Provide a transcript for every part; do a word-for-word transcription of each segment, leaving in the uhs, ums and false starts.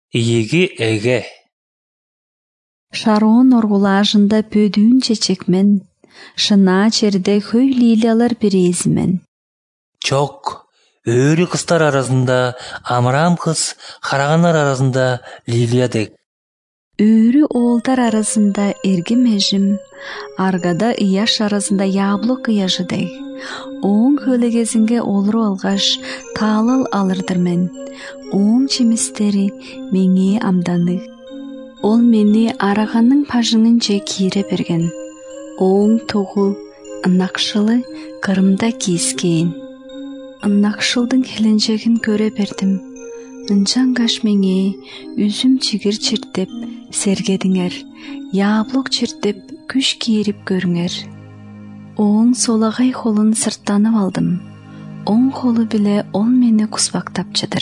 Иеги эге. Шарон оргулажында пөдүүн чечекмен, шына черде хөй лилиялар березімен. Çok, öğrü kızlar arasında Amram kız, Haraganlar arasında Liliadek. Öğrü oğulдар arasında ergim ежім, аргада ияш арасында яблок ияжыдай. Оң хөлегезінге олыру алғаш талыл алырдырмен. Оң чемістері меңе амданы. Ол мені арағанның пажыңын же кире берген. Оң тоғы ынақшылы қырымда кейскейін. Ынақшылдың хеленжегін көре бердім. Ынчангаш меңе үзім чигір чертеп сергедіңер. Яблок чертеп күш киеріп көріңер. Оң солағай қолын сырттанып алдым. Оң қолы біле ол мені құспақтап жадыр.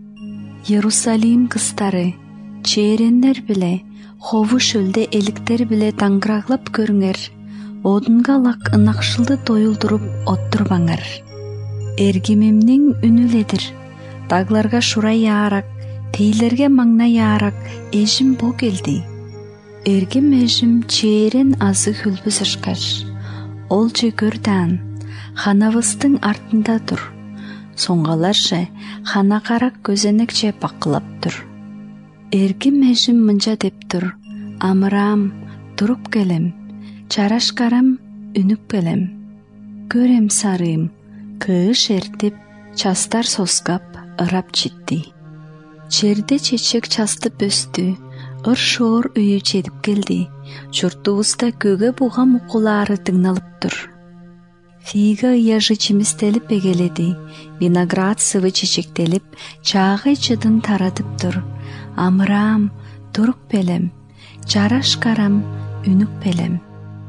Иерусалим қыстары, черенлер біле, хову шөлде еліктер біле таңғырағлап көріңер. Одынға лақ ынақшылды тойылдырып оттырбаңар. Эргимемнің үніледір. Тагларға шурай яарак, тейлерге маңна яарак, ежім бо келді. Эргим ежім черен азы хүлбіз ышқаш. Ол же көрдан, ханавыстың артында тұр. Соңғалар же хана қарак көзенек же бақылап тұр. Эргим ежім мұнжа деп тұр. Амырам, тұрып келем. Чарашқарам, үніп келем. Көрем сарым, кыш ертіп, частар соскап, ырап читти. Черде чечек частып өсті, ыр-шор үйі чедіп келді. Жұртуызда көге буға мұқылары тыңналып тұр. Фига ияжы чимістеліп бегеледі. Виноград сывы чечектеліп, чағы чыдын таратып тұр. Амырам, тұрып белем. Жарашқарам, үнік белем.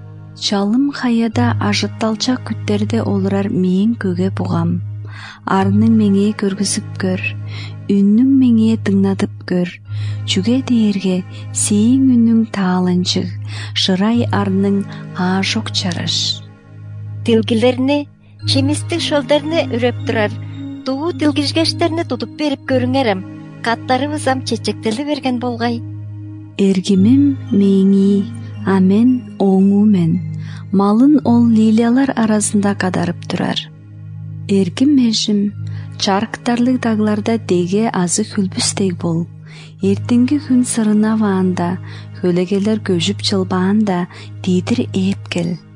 Чалым қаяда ажытталча күттерде олырар мен көге буғам. Арының меңе көргізіп көр, үннің меңе тыңнадып көр. Жүге дейерге сейін үннің таалынчыг, шырай арының ажок чараш. Тилгилеріне, чемістік шолдарыны үреп тұрар. Туғу тилгижгештеріні тұтып беріп көріңерім. Каттарыбызам чечектелі берген болғай. Эргимим меңі, амен оңумен. Малын ол лилиялар арасында кадарып тұрар. Эргим ежім, чарктарлық тагларда деге азы хүлбістей бол. Ертеңгі күн сырына ваанда, хөлегелер көжіп чылбаанда дейдір еп кел.